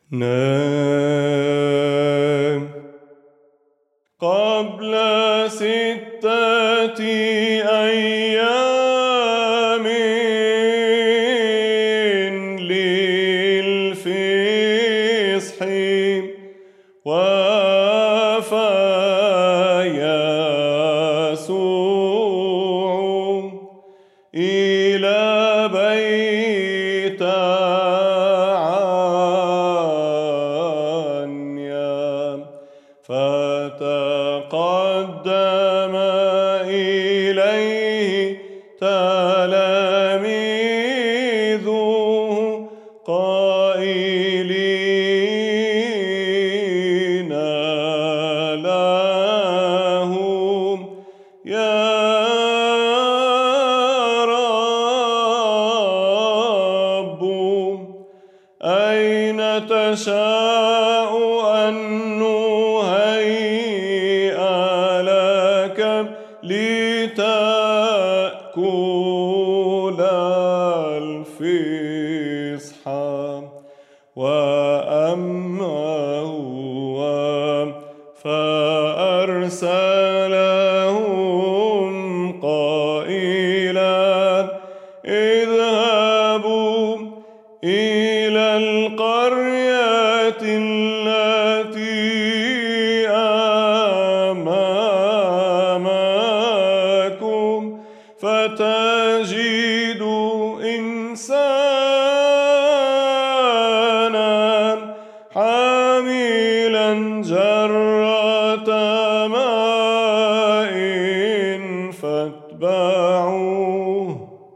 نام قبل 6 أيام للفصح وافى يسوع إلى بيت عنيا فتقدم إليه تلاميذه قائلين لهم يا رب أين تشاء أن نهيئ لك لتأكل الفصح وأما هو فأرسلهم قائلا اذهبوا إلى القرية التي أمامكم فتجدوا إنسانا حاملا جرة ماء فاتبعوه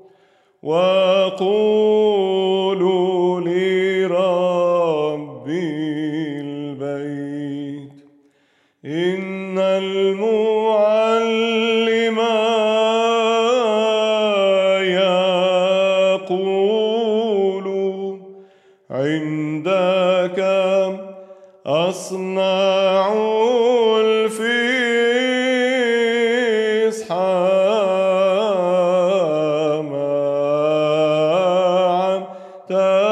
وقولوا لرب البيت إن المعلم يقول عندك أصنع الفصح مع